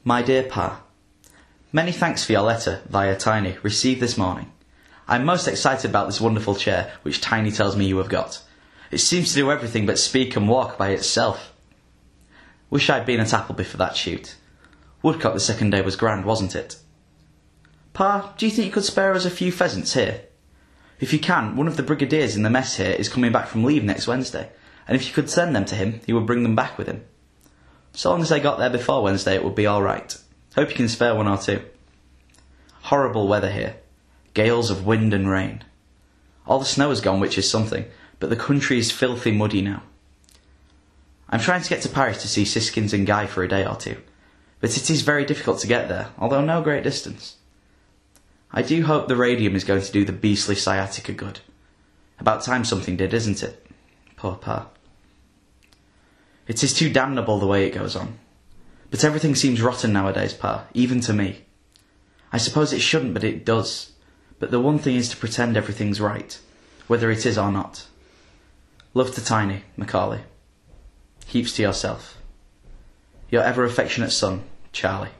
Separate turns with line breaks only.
My dear Pa, many thanks for your letter via Tiny received this morning. I'm most excited about this wonderful chair which Tiny tells me you have got. It seems to do everything but speak and walk by itself. Wish I'd been at Appleby for that shoot. Woodcock the second day was grand, wasn't it? Pa, do you think you could spare us a few pheasants here? If you can, one of the brigadiers in the mess here is coming back from leave next Wednesday, and if you could send them to him, he would bring them back with him. So long as they got there before Wednesday, it would be all right. Hope you can spare one or two. Horrible weather here. Gales of wind and rain. All the snow has gone, which is something, but the country is filthy muddy now. I'm trying to get to Paris to see Siskins and Guy for a day or two, but it is very difficult to get there, although no great distance. I do hope the radium is going to do the beastly sciatica good. About time something did, isn't it? Poor Pa. It is too damnable the way it goes on. But everything seems rotten nowadays, Pa, even to me. I suppose it shouldn't, but it does. But the one thing is to pretend everything's right, whether it is or not. Love to Tiny, Macaulay. Heaps to yourself. Your ever affectionate son, Charlie.